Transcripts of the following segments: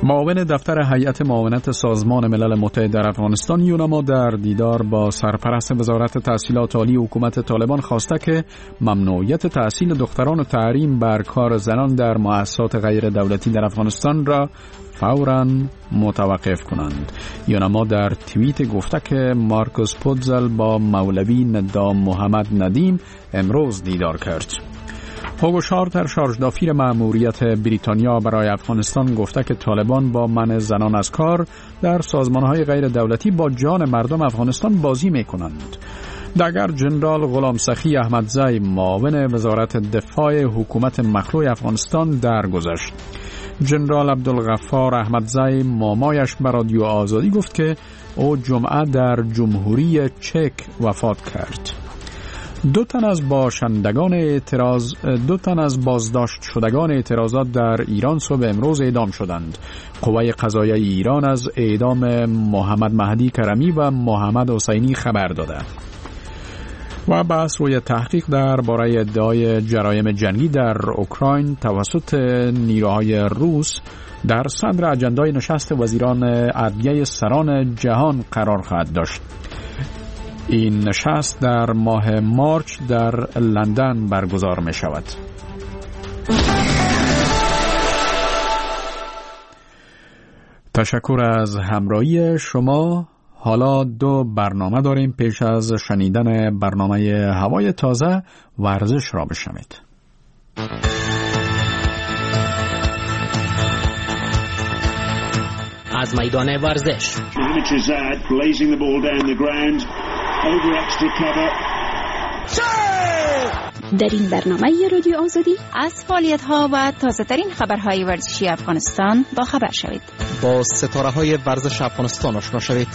معاون دفتر هیئت معاونت سازمان ملل متحد در افغانستان یوناما در دیدار با سرپرست وزارت تحصیلات عالی حکومت طالبان خواسته که ممنوعیت تحصیل دختران و تحریم بر کار زنان در مؤسسات غیر دولتی در افغانستان را فوراً متوقف کنند. یوناما در توییت گفته که مارکوس پودزل با مولوی ندام محمد ندیم امروز دیدار کرد. هوگو شارتر شارژدافیر مأموریت بریتانیا برای افغانستان گفته که طالبان با منع زنان از کار در سازمان‌های غیر دولتی با جان مردم افغانستان بازی می‌کنند. دگر جنرال غلام سخی احمدزی معاون وزارت دفاع حکومت مخلوع افغانستان درگذشت. جنرال عبدالغفار احمدزی مامایش به رادیو آزادی گفت که او جمعه در جمهوری چک وفات کرد. دو تن از بازداشت شدگان اعتراضات در ایران صبح امروز اعدام شدند. قوه قضاییه ایران از اعدام محمد مهدی کرمی و محمد حسینی خبر داده و بحث روی تحقیق درباره ادعای جرایم جنگی در اوکراین توسط نیروهای روس در صدر اجندای نشست وزیران عدلیه سران جهان قرار خواهد داشت. این نشست در ماه مارچ در لندن برگزار می شود. تشکر از همراهی شما. حالا دو برنامه داریم. پیش از شنیدن برنامه هوای تازه ورزش را بشنوید. از میدان ورزش در این برنامه رادیو آزادی از فعالیت‌ها و تازه‌ترین خبرهای ورزشی افغانستان با خبر شوید. با ستاره‌های ورزش افغانستان آشنا شوید.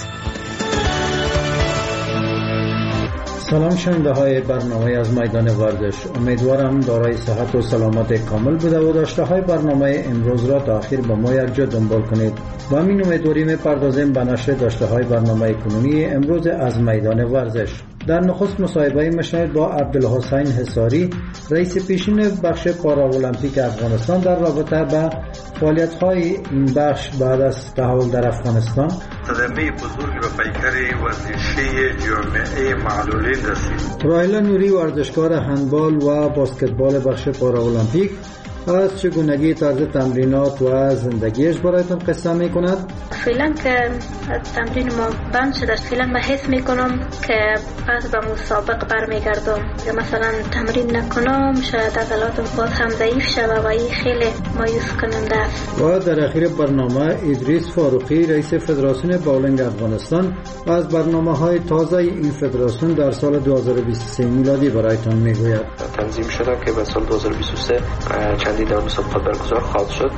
سلام شنونده برنامه از میدان ورزش. امیدوارم دارای صحت و سلامت کامل بوده و داشته های برنامه امروز را تا آخر با ما یک جا دنبال کنید. و همین امیدواری می‌پردازیم به نشر داشته های برنامه کنونی امروز از میدان ورزش. در نخست مصاحبه می‌شنوید با عبدالحسین حصاری، رئیس پیشین بخش پاراولمپیک افغانستان در رابطه با فعالیت‌های این بخش بعد از تحول در افغانستان. صدمه بزرگ و پیکر ورزشی جامعه معلولین رسید. رایلا نوری، ورزشکار هندبال و بسکتبال بخش پاراولمپیک، از چگونگی طرز تمرینات و زندگیش برایتون قصه میکند. فعلا که تمرین ما بند شده، فعلا من حس میکنم که پس به مسابق برمیگردم یا مثلا تمرین نکنم شاید عضلاتم باز هم ضعیف شود و این خیلی مایوس کننده است. و در اخیر برنامه ادریس فاروقی، رئیس فدراسیون باولینگ افغانستان، از برنامه‌های تازه این فدراسیون در سال 2023 میلادی برایتون میگوید. تنظیم شده که به سال 2023 چندین مسابقات برگزار خواهد شد.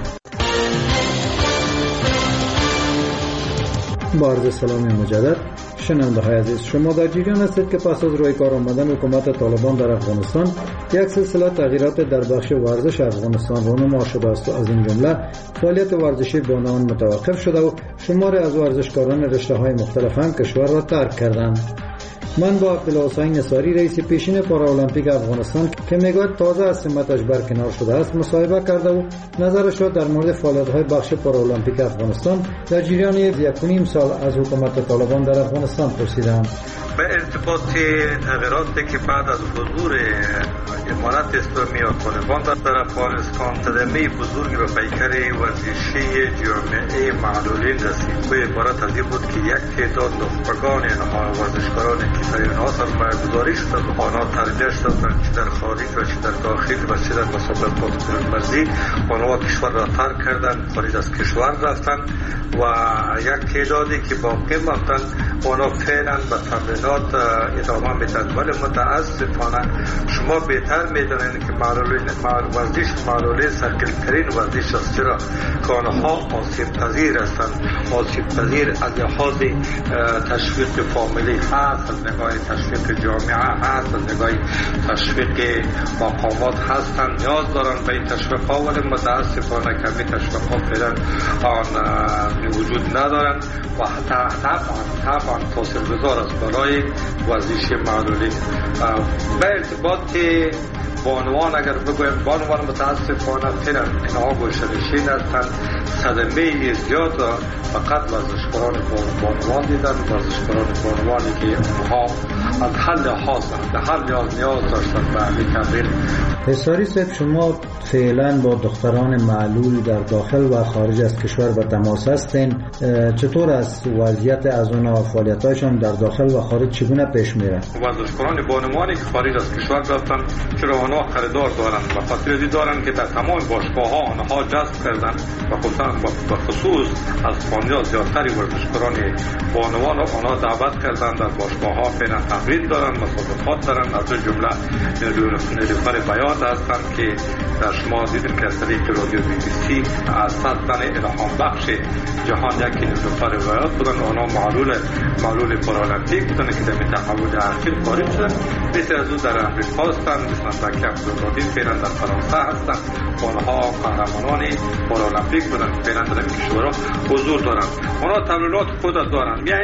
با عرض سلام مجدد شنونده های عزیز، شما در جریان هستید که پس از روی کار آمدن حکومت طالبان در افغانستان یک سلسله تغییرات در بخش ورزش افغانستان رونما شده است و از این جمله فعالیت ورزشی با آن متوقف شده و شماری از ورزشکاران رشته های مختلف هم کشور را ترک کردند. من با عبدالحسین حصاری، رئیس پیشین پاراولمپیک افغانستان که میگوید تازه از سمتش برکنار شده است، مصاحبه کرده و نظرش را در مورد فعالیت‌های بخش پاراولمپیک افغانستان در جریان 1.5 سال از حکومت طالبان در افغانستان پرسیدم. به ارتباط تغییراتی که بعد از حضور امارت اسلامی و طالبان در افغانستان صدمه بزرگی و پیکر ورزشی جامعه معلولین رسید. به عبارت از این بود که یک تعداد نخبگان ورزشکارانی که در اینها سرمایه‌گذاری شدند، آنها ترجیح دادند چه در خارج و چه در داخل و چه در مسابقات بین‌المللی آنها کشور را ترک کردند، خارج از کشور رفتند و یک تعدادی که باقی ماندند آنها فعلا به تمرینات ادامه میدن. ولی متاسفانه شما بهتر میدانید که ورزش معلولین سرگلترین ورزش است، چرا که آنها آسیب پذیر هستند. آسیب پذیر از لحاظ تشویق فامیلی هست، از نگاه تشویق جامعه هست، از نگاه تشویق مقامات هستند، نیاز دارند به این تشویق ها، ولی متاسفانه کمی تشویق ها فعلا آن وجود ندارند و طبعا تاثیرگذار است برای های ورزشی معلولی. به ارتباط بانوان اگر بگویم، بانوان متاسفانه فعلا اینها گوشه‌نشین هستند. صدمه زیاد فقط ورزشکاران بانوان دیدن، ورزشکاران بانوانی که اونها از حل حاضر به هر نیاز داشتن به همین تمرین. حساری صاحب، شما فعلا با دختران معلول در داخل و خارج از کشور به تماس هستین. چطور است وضعیت از اونها و فعالیت‌هایشان در داخل و خارج چگونه پیش میره؟ ورزشکاران بانوانی که خارج از کشور رفتن، چرا آنها خریدار دارند و خاطر ازی دارند که در تمام باشگاه‌ها آنها جذب کردن و خصوص از اسپانیا زیادتری ورزشکاران بانوان آنها دعوت کردن در باشگاه‌ها فعلا تمرین دارند، مسابقات دارند. از جمله نیلوفر بیات هستند که در شما دیدیم که از طریق رادیو BBC از صدن الهام بخش جهان یکی نیلوفر بیات بودن. آنها معلول پارالمپیک بودن که در تحول ارقی خارج شدن. مثل از او در امریکا هستند، مثل زکی عبدالقادر فعلا در فرانسه هستند. آنها قهرمانان پارالمپیک بودن، فعلا در این کشورها حضور دارند. آنها تمرینات خود دارند. میایین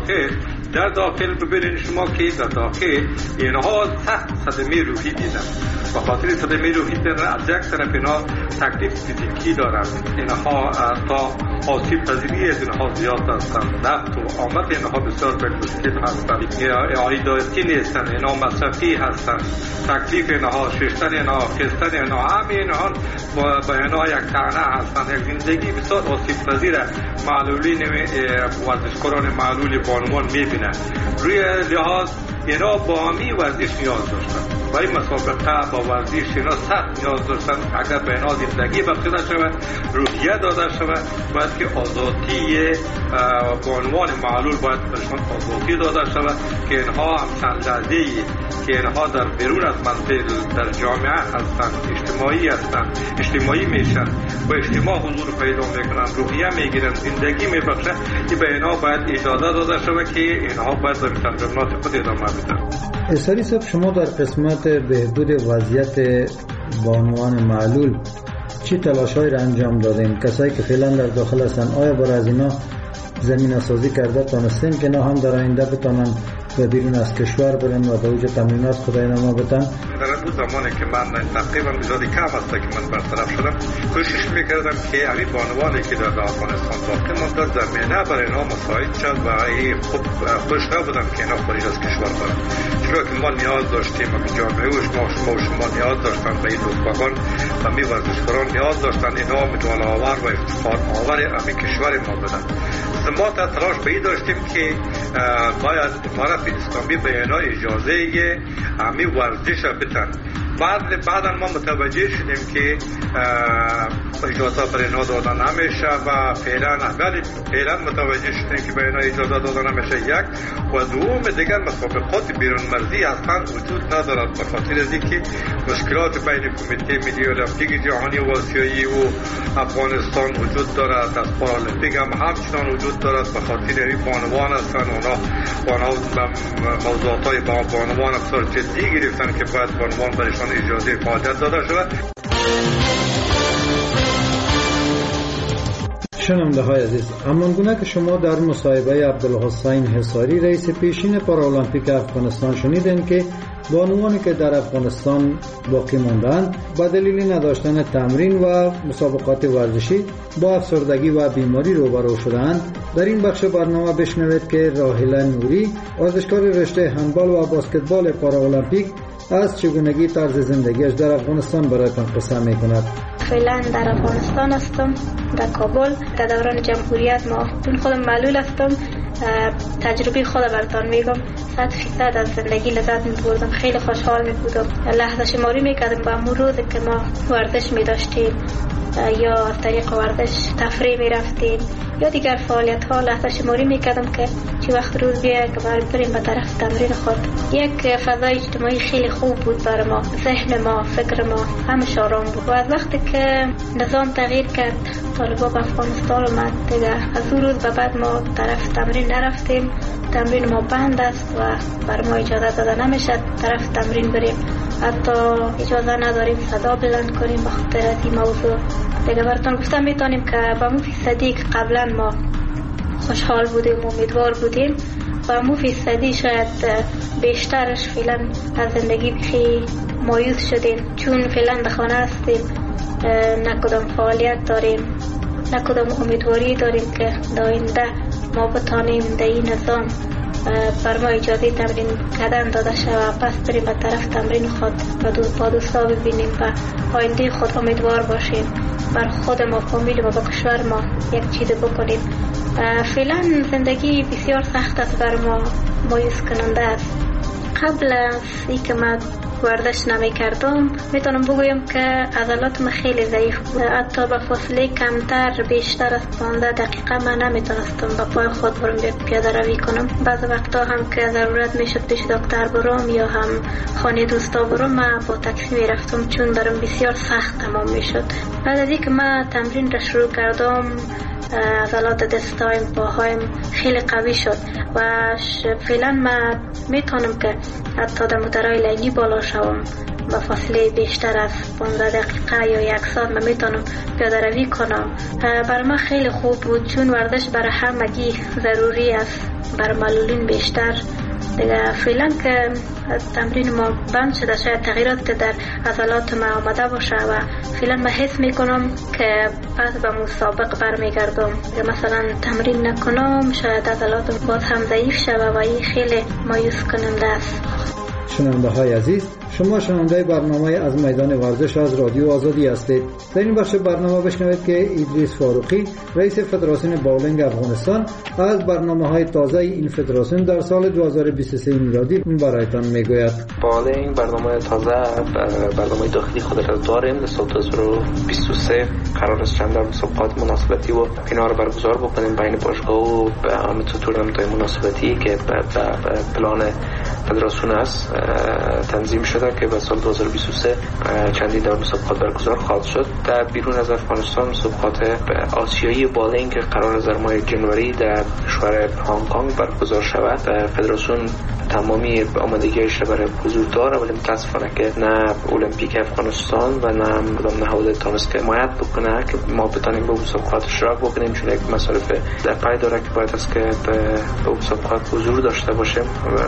در داخل ببینید شما که در داخل اینها سخت صدمه روحی دیدن. و خاطر صدمه روحی دیدن از یک طرف اینها تکلیف فیزیکی دارند. اینها تا آسیب پذیری از اینها زیاد هستند. نفت و آمد اینها بسیار مشکل هستند. عایداتی نیستند، اینها مصرفی هستند. تکلیف اینها، شستن اینها، خستن اینها، همه اینها با اینها یک طعنه هستند. یک زندگی بسیار آسیب پذیر معلولین ورزشکاران معلول بانوان میبینند. روی لحاظ اینا با همی ورزش نیاز داشتن، برای مسابقه با ورزش اینا سخت نیاز داشتن. اگر به اینا زندگی بخشیده شود، روحیه داده شود، باید که آزادی بانوان معلول باید برشان آزادی داده شود که اینها هم چند لحظه‌ای که اینها در بیرون از منزل در جامعه هستند، اجتماعی میشن، با اجتماع حضور پیدا میکنن، روحیه میگیرن، زندگی میبخشن، که به اینها باید اجازه داده شود که اینها باید به تمرینات خود ادامه بدن. اساری صاحب، شما در قسمت بهبود وضعیت بانوان معلول چی تلاش‌هایی را انجام دادین؟ کسایی که فعلا در داخل هستن، آیا برای از اینا زمینه سازی کرده تانستین که نه هم در آینده بتانن به بیرون از کشور برن و به اوج تمرینات خدای نما بدن؟ در اون زمانی که من تقریبا بزادی کم هست که من برطرف شدم، کوشش میکردم که همین بانوانی که در افغانستان باقی مانده زمینه برای اینا مساعد شد و خوب خوش نبودم که اینا خارج از کشور برن. چرا که ما نیاز داشتیم و جامعه شما نیاز داشتن به این دوستان و می ورزشکاران نیاز داشتن اینا مدال آور و افتخار آور همین کشور ما بدن. ما تلاش به این داشتیم که باید امارت اسلامی به اینا اجازه همین ورزش بدن. بعدا ما متوجه شدیم که اجازه برای اینا داده نمیشه و فعلا متوجه شدیم که برای اینا اجازه داده نمیشه. یک و دوم دیگر مسابقات بیرون مرزی اصلا وجود ندارد به خاطر از اینکه مشکلات بین کمیته ملی المپیک جهانی و آسیایی و افغانستان وجود دارد. از پارالمپیک هم همچنان وجود دارد به خاطر این بانوان هستند. اونا موضوعات با بانوان بسیار جدی گرفتن که باید بانوان برایشان اجازه فعالیت داده شود. شنونده های عزیز، همانگونه که شما در مصاحبه عبدالحسین حصاری رئیس پیشین پارالمپیک افغانستان شنیدین که بانوانی که در افغانستان باقی ماندند با دلیل نداشتن تمرین و مسابقات ورزشی با افسردگی و بیماری روبرو شدند، در این بخش برنامه بشنوید که راحله نوری، ورزشکار رشته هندبال و بسکتبال پارالمپیک، از چگونگی طرز زندگیش در افغانستان برایتان قصه می‌کند. فعلا در افغانستان هستم، در کابل. در دوران جمهوریت ما خودم معلول هستم. تجربه خود براتون میگم. 100% از زندگی لذت می‌بردم، خیلی خوشحال می‌بودم. لحظه شماری می‌کردم با اون روزی که ما ورزش می‌داشتیم یا از طریق ورزش تفریح می‌رفتیم یا دیگر فعالیت‌ها. لحظه شماری می‌کردم که چه وقت روز بیاید که بریم به طرف تمرین خود. یک فضای اجتماعی خیلی خوب بود برای ما، ذهن ما، فکر ما همه آرام بود. و از وقتی که نظام تغییر کرد، طالبان به افغانستان اومد دیگه، از اون روز به بعد ما طرف تمرین نرفتیم. تمرین ما بند است و بر ما اجازه داده نمیشه طرف تمرین بریم. حتی اجازه نداریم صدا بلند کنیم بخاطر از این موضوع. دیگه براتون گفتم میتونیم که با اون فیصدی که قبلا ما خوشحال بودیم و امیدوار بودیم و مو فیصدی شاید بیشترش فعلا از زندگی بخی مایوس شدیم، چون فعلا به خانه هستیم، نه کدام فعالیت داریم، نه کدام امیدواری داریم که در آینده ما بتانیم در این نظام بر ما اجازه تمرین کردن داده شود، پس بریم به طرف تمرین خود با دوستا ببینیم و آینده خود امیدوار باشیم، بر خود ما، فامیل ما، با کشور ما یک چیز بکنیم. فعلا زندگی بسیار سخت است، بر ما مایوس کننده است. قبل از اینکه من ورزش نمی کردم میتونم بگویم که عضلات من خیلی ضعیف بود، حتی به فاصله کمتر بیشتر از 15 دقیقه من نمیتونستم با پای خود برم پیاده روی کنم. بعض وقتا هم که ضرورت میشد پیش دکتر برم یا هم خانه دوستا برم، من با تاکسی میرفتم چون برام بسیار سخت تمام میشد. بعد از اینکه من تمرین را شروع کردم عضلات دستایم، پاهایم خیلی قوی شد و فعلا من میتونم که حتی در موتورهای لیلی بالا شوم با فاصله بیشتر از 15 دقیقه یا 1 ساعت من میتونم پیاده روی کنم. برای من خیلی خوب بود چون ورزش برای همگی ضروری است، برای معلولین بیشتر. دیگه فعلا که تمرین ما بند شده، شاید تغییرات در عضلات ما آمده باشه و فعلا من حس میکنم که پس به مسابقه برمیگردم. مثلا تمرین نکنم شاید عضلات باز هم ضعیف شده و این خیلی مایوس کننده است. شنونده های عزیز، شما شنونده برنامه از میدان ورزش از رادیو آزادی هستید. در این بخش برنامه بشنوید که ادریس فاروقی، رئیس فدراسیون باولینگ افغانستان، از برنامه‌های تازه این فدراسیون در سال 2023 میلادی برایتان میگوید. باولینگ برنامه تازه، برنامه داخلی خود را داریم. در سال 2023 قرار است چند مسابقات مناسبتی و اینا رو برگزار بکنیم بین باشگاه و همینطور تورنمنت‌های مناسبتی که به پلان فدراسیون است تنظیم شده که به سال 2023 چندین دور مسابقات برگزار خواهد شد. در بیرون از افغانستان مسابقات آسیایی بالینگ قرار است در ماه جنوری در کشور هنگ کنگ برگزار شود. فدراسیون تمامی آمادگیش برای حضور داره، ولی متاسفانه که نه المپیک افغانستان و نه نهاد تونست که حمایت بکنه که ما بتونیم به مسابقات اشتراک بکنیم، چون یک مصارف در پای داره که باید است که به مسابقات حضور داشته باشیم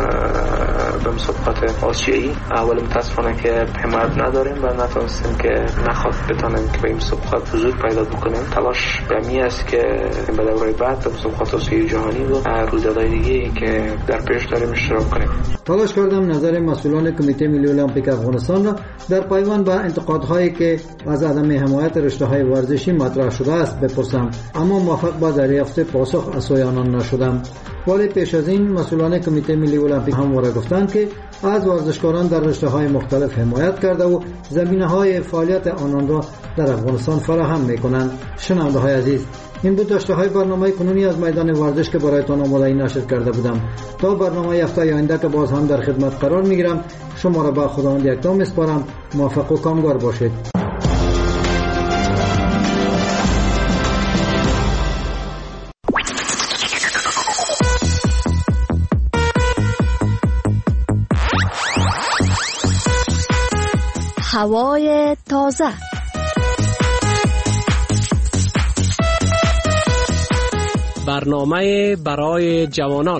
به مسابقات آسیایی. اول متاسفانه که حمایت نداریم و نتونستیم که نخواد بتونیم که به این مسابقات حضور پیدا بکنیم. تلاش بمی است که به دوره بعد به مسابقات آسیایی جهانی و رویدادهای دیگه که در پیش داریم اشتراک کنیم. تلاش کردم نظر مسئولان کمیته ملی المپیک افغانستان را در پیوند به انتقادهایی که از عدم حمایت رشته‌های ورزشی مطرح شده است بپرسم، اما موفق به دریافت پاسخ از سوی آنان نشدم. ولی پیش از این مسئولان کمیته ملی المپیک همواره گفتند که از ورزشکاران در رشته‌های مختلف حمایت کرده و زمینه‌های فعالیت آنان را در افغانستان فراهم می‌کنند. شنونده‌های عزیز، این بود داشته‌های برنامه کنونی از میدان ورزش که برایتان آماده نشر کرده بودم. تا برنامه هفته آینده که باز هم در خدمت قرار می‌گیرم، شما را به خداوند یکتا می‌سپارم. موفق و کامگار باشید. هوای تازه. برنامه برای جوانان.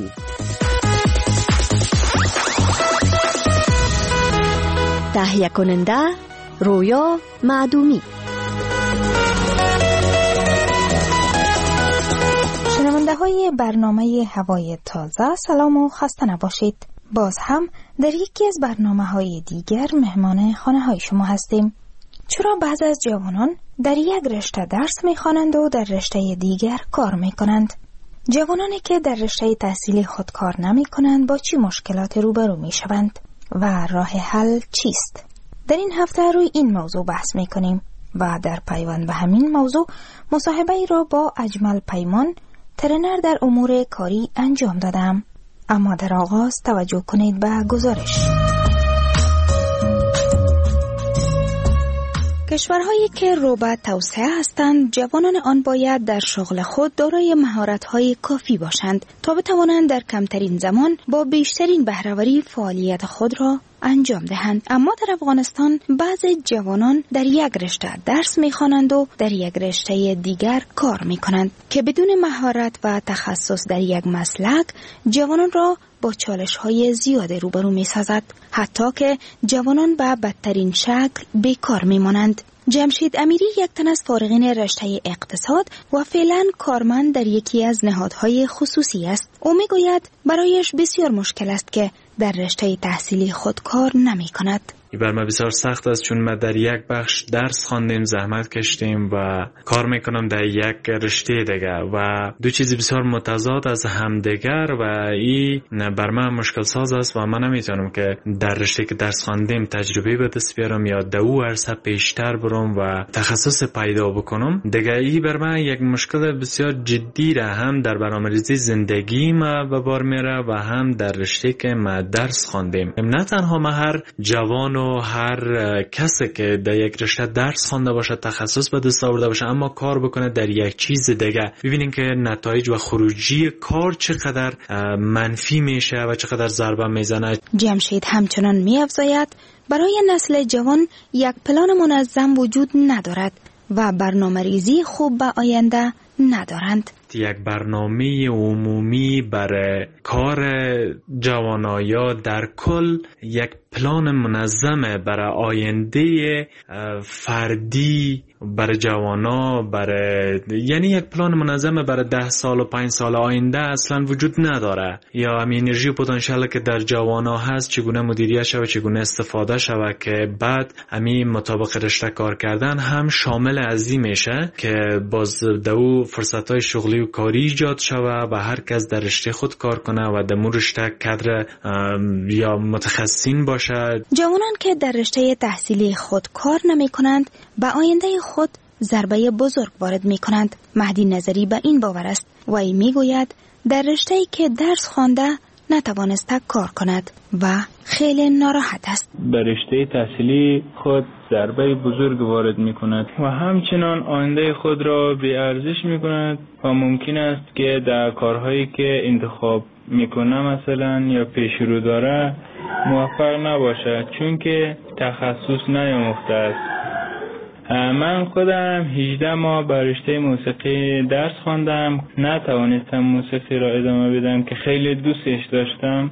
تهیه کننده رویا معدومی. شنونده های برنامه هوای تازه، سلام و خسته نباشید. باز هم در یکی از برنامه های دیگر مهمان خانه های شما هستیم. چرا بعض از جوانان در یک رشته درس میخوانند و در رشته دیگر کار میکنند؟ جوانانی که در رشته تحصیلی خود کار نمی کنند با چی مشکلات روبرو می شوند و راه حل چیست؟ در این هفته روی این موضوع بحث می کنیم و در پیوند به همین موضوع مصاحبه ای را با اجمل پیمان، ترینر در امور کاری انجام دادم. اما در آغاز توجه کنید به گزارش. کشورهایی که رو به توسعه هستند، جوانان آن باید در شغل خود دارای مهارت‌های کافی باشند تا بتوانند در کمترین زمان با بیشترین بهره‌وری فعالیت خود را انجام دهند. اما در افغانستان بعضی جوانان در یک رشته درس می‌خوانند و در یک رشته دیگر کار می‌کنند که بدون مهارت و تخصص در یک مسلک جوانان را با چالش‌های زیاد روبرو می‌سازد، حتی که جوانان به بدترین شکل بیکار می‌مانند. جمشید امیری یک تن از فارغین رشته اقتصاد و فعلا کارمند در یکی از نهادهای خصوصی است. او میگوید برایش بسیار مشکل است که در رشته تحصیلی خود کار نمی کند. بر ما بسیار سخت است چون ما در یک بخش درس خواندیم، زحمت کشیدیم و کار میکنم در یک رشته دیگر و دو چیز بسیار متضاد از همدیگر و این بر من مشکل ساز است و من نمیتونم که در رشته که درس خواندیم تجربه به دست بیارم یا در او عرصه پیشتر برم و تخصص پیدا بکنم. دیگر این بر من یک مشکل بسیار جدی را هم در برنامه‌ریزی زندگی ما به بار میاره و هم در رشته که ما درس خواندیم. نه تنها ما هر جوان و هر کسی که در یک رشته درس خوانده باشه، تخصص به دست آورده باشه، اما کار بکنه در یک چیز دیگه، ببینین که نتایج و خروجی کار چقدر منفی میشه و چقدر ضربه میزنه. جمشید همچنان می‌افزاید برای نسل جوان یک پلان منظم وجود ندارد و برنامه‌ریزی خوب به آینده ندارند. یک برنامه عمومی برای کار جوانایا در کل، یک پلان منظم برای آینده فردی برای جوانا، یعنی یک پلان منظم برای 10 سال و 5 سال آینده اصلا وجود نداره. یا همین انرژی و پتانسیل که در جوانا هست چگونه مدیریت شود، چگونه استفاده شود که بعد همین مطابق رشته کار کردن هم شامل از این میشه که باز دو فرصت‌های شغلی و کاری ایجاد شود و هر کس در رشته خود کار کنه و در رشته کادر یا متخصصین باشه. جوانان که در رشته تحصیلی خود کار نمی کنند به آینده خود ضربه بزرگ وارد می کنند. مهدی نظری به این باور است و این می گوید در رشته‌ای که درس خوانده نتوانسته کار کند و خیلی ناراحت است. به رشته تحصیلی خود ضربه بزرگ وارد می کند و همچنان آینده خود را بی ارزش می کند و ممکن است که در کارهایی که انتخاب میکنه مثلا یا پیش رو داره موفق نباشد چون که تخصص نیاموخته است. من خودم 18 ماه به رشته موسیقی درس خواندم، نتوانستم موسیقی را ادامه بدم که خیلی دوستش داشتم،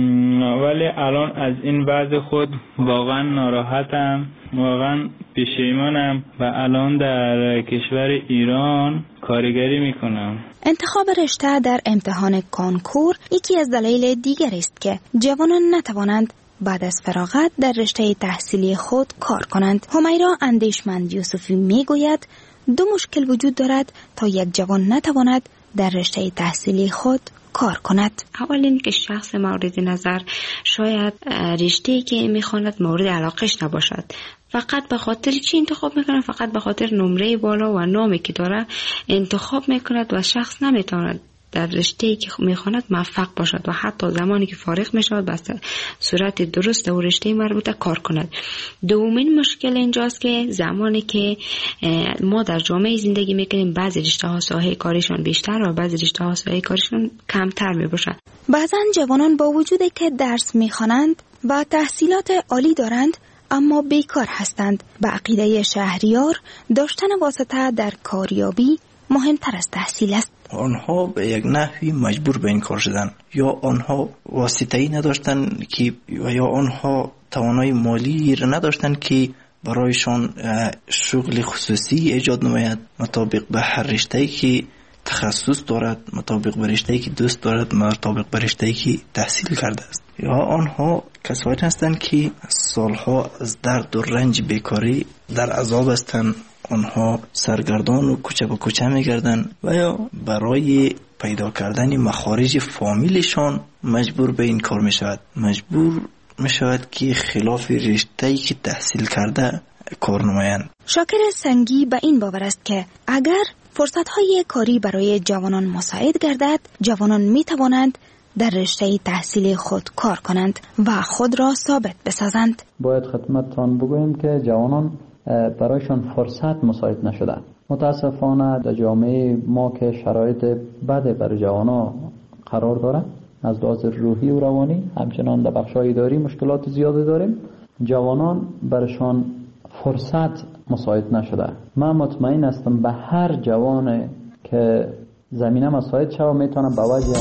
ولی الان از این وضع خود واقعا ناراحتم، واقعا پشیمانم و الان در کشور ایران کارگری میکنم. انتخاب رشته در امتحان کنکور یکی از دلایل دیگر است که جوانان نتوانند بعد از فراغت در رشته تحصیلی خود کار کنند. همیرا اندیشمند یوسفی میگوید دو مشکل وجود دارد تا یک جوان نتواند در رشته تحصیلی خود کار کند. اول این که شخص مورد نظر شاید رشته‌ای که میخواند مورد علاقش نباشد، فقط به خاطر چی انتخاب میکنه؟ فقط به خاطر نمره بالا و نامی که داره انتخاب میکند و شخص نمیتواند در رشته‌ای که میخواند موفق باشد و حتی زمانی که فارغ میشود به صورت درست در رشته مربوطه کار کند. دومین مشکل اینجاست که زمانی که ما در جامعه زندگی میکنیم بعضی رشته‌ها ساحه کارشان بیشتر و بعضی رشته‌ها ساحه کارشان کمتر میباشد. بعضا جوانان با وجودی که درس میخوانند و تحصیلات عالی دارند اما بیکار هستند. به عقیده شهریار داشتن واسطه در کاریابی مهمتر از تحصیل است. آنها به یک نحوی مجبور به این کار شدن، یا آنها واسطه‌ای نداشتن که یا آنها توانایی مالی را نداشتن که برایشان شغل خصوصی ایجاد نماید مطابق به هر رشته‌ای که تخصص دارد، مطابق به رشته‌ای که دوست دارد، مطابق به رشته‌ای که تحصیل کرده است. یا آنها کسانی هستند که سالها از درد و رنج بیکاری در عذاب هستند، آنها سرگردان و کوچه به کوچه میگردن و یا برای پیدا کردن مخارج فامیلشان مجبور به این کار میشود، مجبور میشود که خلاف رشته‌ای که تحصیل کرده کار نمایند. شاکر سنگی به این باور است که اگر فرصت‌های کاری برای جوانان مساعد گردد، جوانان میتوانند در رشته تحصیلی خود کار کنند و خود را ثابت بسازند. باید خدمتتان بگوییم که جوانان برایشان فرصت مساعد نشده. متاسفانه در جامعه ما که شرایط بده برای جوانا قرار داره، از لحاظ روحی و روانی، همچنان در بخش‌های اداری مشکلات زیاده داریم. جوانان برشان فرصت مساعد نشده. من مطمئن هستم به هر جوان که زمینه مساعد شود میتونم به وجه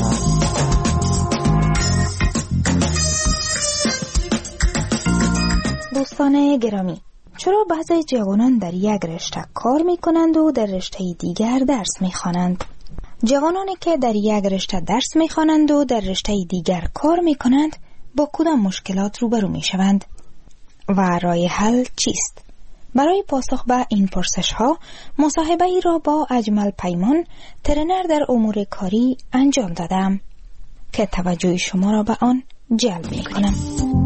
دوستان گرامی، چرا بعضی جوانان در یک رشته کار میکنند و در رشته دیگر درس میخوانند؟ جوانانی که در یک رشته درس میخوانند و در رشته دیگر کار میکنند با کدام مشکلات روبرو میشوند و راه حل چیست؟ برای پاسخ به این پرسش ها مصاحبه ای را با اجمل پیمان، ترینر در امور کاری انجام دادم که توجه شما را به آن جلب میکنم.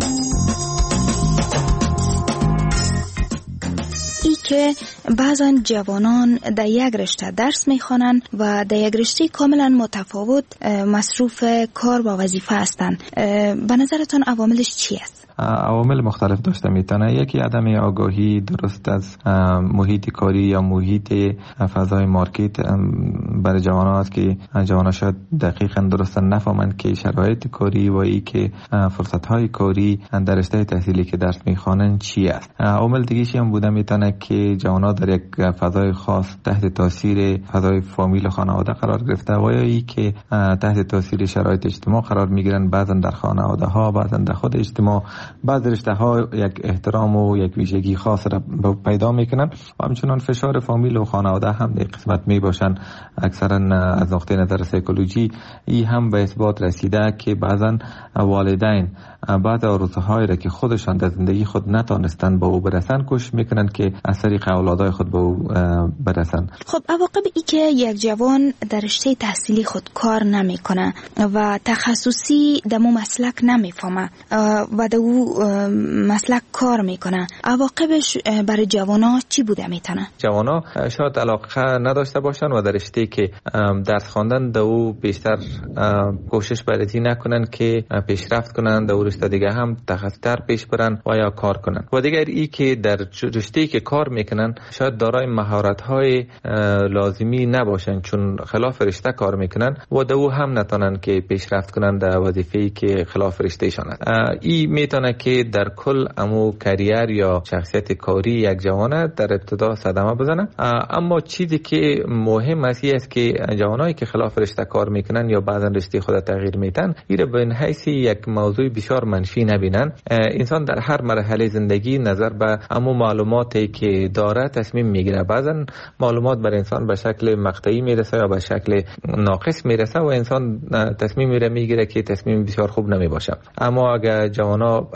ای که بعضا جوانان در یک رشته درس میخوانند و در یک رشته کاملا متفاوت مصروف کار و وظیفه هستند. به نظرتان عواملش چی است؟ عوامل مختلف داشته میتونه. یکی عدم آگاهی درست از محیط کاری یا محیط فضای مارکت برای جوانان است که جوانان شاید دقیقاً درست نفهمند که شرایط کاری و ای که فرصت‌های کاری در رشته تحصیلی که درس میخوانند چی است. عامل دیگه‌ای هم بوده میتونه که جوانان در یک فضای خاص تحت تاثیر فضای فامیل و خانواده قرار گرفته و یا ای که تحت تاثیر شرایط اجتماع قرار میگیرن، بعضا در خانواده ها، بعضا در خود اجتماع بعض رشته ها یک احترام و یک ویژگی خاص را پیدا میکنن و همچنان فشار فامیل و خانواده هم در قسمت می باشن. اکثرا از نقطه نظر سایکولوژی ای هم به اثبات رسیده که بعضا والدین بعض آرزوهایی را که خودشان در زندگی خود نتانستن به او برسن کوشش میکنن که از طریق اولادای خود به او برسن. خب عواقب ای که یک جوان در رشته تحصیلی خود کار نمیکنه و تخصصی دمو مسلک نمیفهمه و دو مسلک کار میکنه، عواقبش برای جوانا چی بوده میتونه؟ جوانا شاید علاقه نداشته باشن و در رشته که درس خواندن دو بیشتر کوشش برای نکنن که پیشرفت کنن، در رشته دیگه هم تخصص‌تر پیش برن و یا کار کنن. و دیگر ای که در رشته که کار میکنن شاید دارای مهارت‌های لازمی نباشن چون خلاف رشته کار میکنن و دو هم نتونن که پیشرفت کنن در وظیفه‌ای که خلاف رشتهشان است. ای میتونه که در کل امو کریر یا شخصیت کاری یک جوان در ابتدا صدمه بزنه. اما چیزی که مهم است که جوانایی که خلاف رشته کار میکنن یا بعضا رشته خود تغییر میدن ایره به این حیث یک موضوع بسیار منفی نبینن. انسان در هر مرحله زندگی نظر به امو معلوماتی که داره تصمیم میگیره. بعضا معلومات بر انسان به شکل مقطعی میرسه یا به شکل ناقص میرسه و انسان تصمیم میگیره که تصمیم بسیار خوب نمیباشه. اما اگر جوانا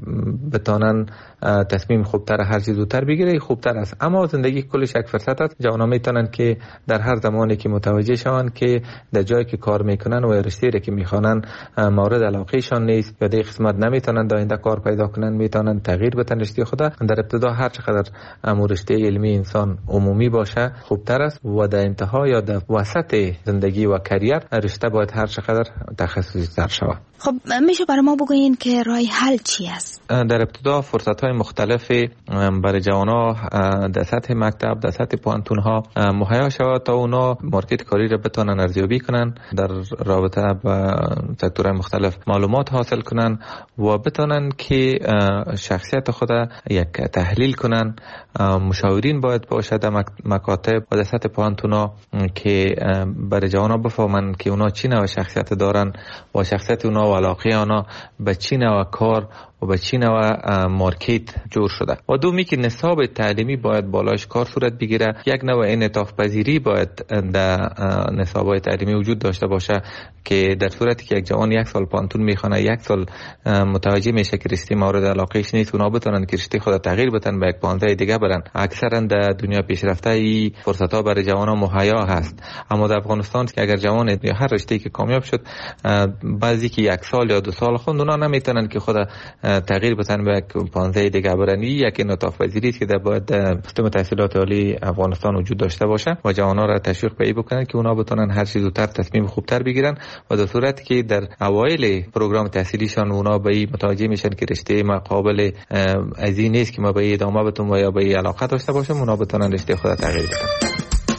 بتانن تصمیم خوبتر هر چیز زودتر بگیره خوبتر است. اما زندگی کلش یک فرصت است. جوانا میتونن که در هر زمانی که متوجه شون که در جایی که کار میکنن و رشته‌ای که میخوانن مورد علاقهشان نیست یا در قسمت نمیتونن در آینده کار پیدا کنن، میتونن تغییر بدن رشته خود. در ابتدا هر چقدر رشته علمی انسان عمومی باشه خوبتر است و در انتها یا در وسط زندگی و کریر رشته باید هر چقدر تخصصی تر شود. خب میشه برای ما بگوین که راه حل چی است؟ در ابتدا فرصت‌های مختلف برای جوانا در سطح مکتب، در سطح پوانتون‌ها مهیا شود تا اونا مارکت کاری را بتونن ارزیابی کنن، در رابطه با سکتورهای مختلف معلومات حاصل کنن و بتونن که شخصیت خود یک تحلیل کنن. مشاورین باید باشه در مکاتب و در سطح پوانتون‌ها که برای جوانا بفهمن که اونا چی نوع شخصیت دارن و شخصیت اونا و علاقه اونا به چی نوع کار و به چی نوع مارکت جور شده. و دومی که نصاب تعلیمی باید بالاش کار صورت بگیره. یک نوع انعطاف پذیری باید در نصاب‌های تعلیمی وجود داشته باشه که در صورتی که یک جوان یک سال پانتون میخونه، یک سال متوجه میشه که رشته مورد علاقهش نیست، اونا بتونن که رشته خود تغییر بدن به یک پانزه دیگه برن. اکثرا در دنیا پیشرفته ای فرصت‌ها برای جوانان مهیا هست. اما در افغانستان که اگر جوان یا هر رشته‌ای که کامیاب شد، بعضی که یک سال یا دو سال خوند، اونا نمیتونن که خود تغییر بتن به پانزه دیگه برن. یک انعطاف پذیری است که در باید سیستم تحصیلات عالی افغانستان وجود داشته باشه و جوانان را تشویق به این بکنن که اونا بتونن هر چیز زودتر تصمیم خوبتر بگیرن و در صورتی که در اوایل پروگرام تحصیلیشان اونا به این متوجه میشن که رشته ما قابل از این نیست که ما به ادامه بدیم و یا به علاقه داشته باشیم، اونا بتونن رشته خود تغییر بدن.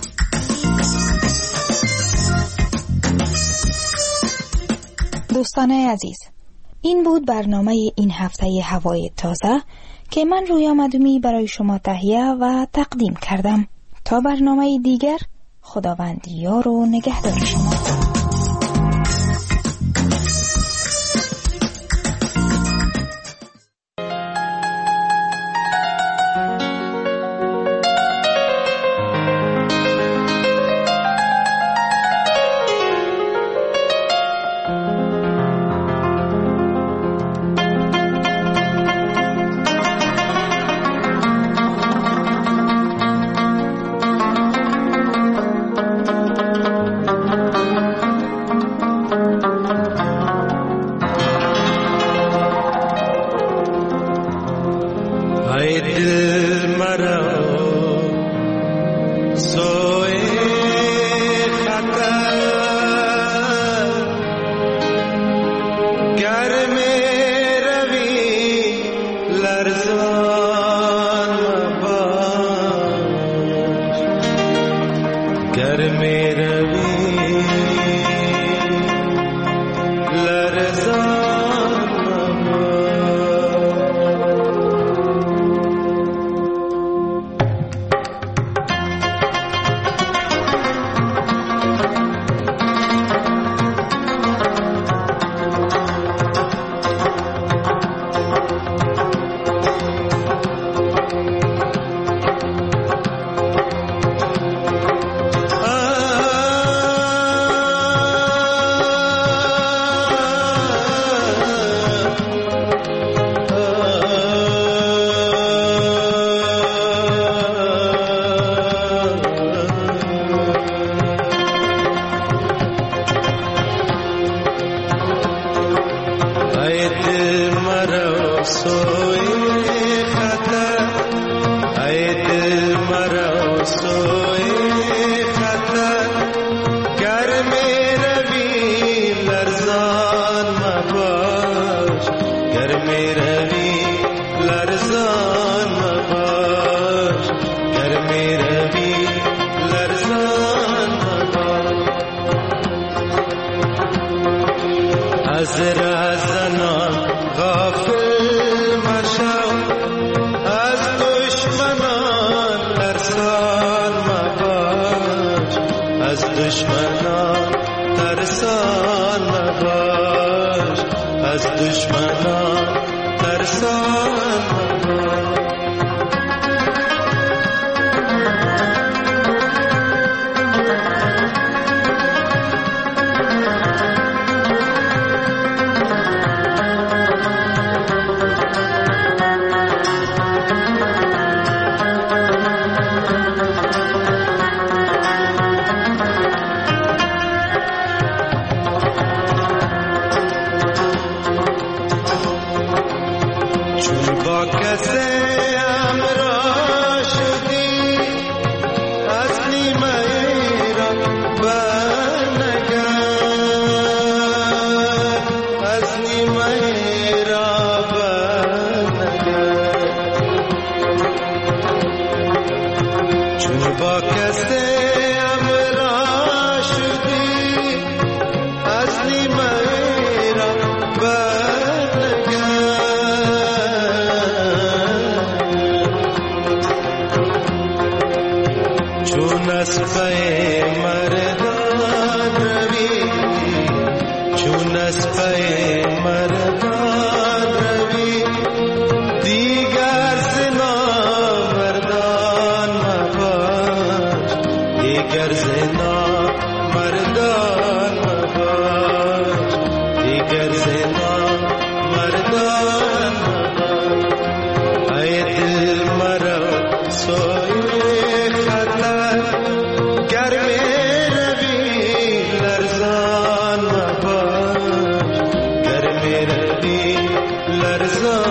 دوستان عزیز، این بود برنامه این هفته هوای تازه که من رویا مدومی برای شما تهیه و تقدیم کردم. تا برنامه دیگر، خداوند یار و نگهدار شما. لرزان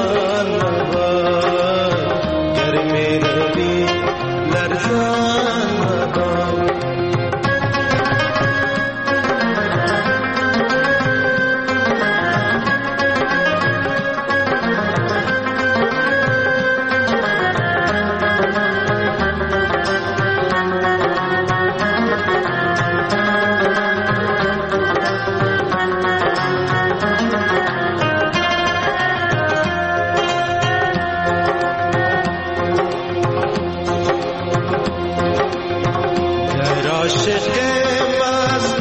عاشق مست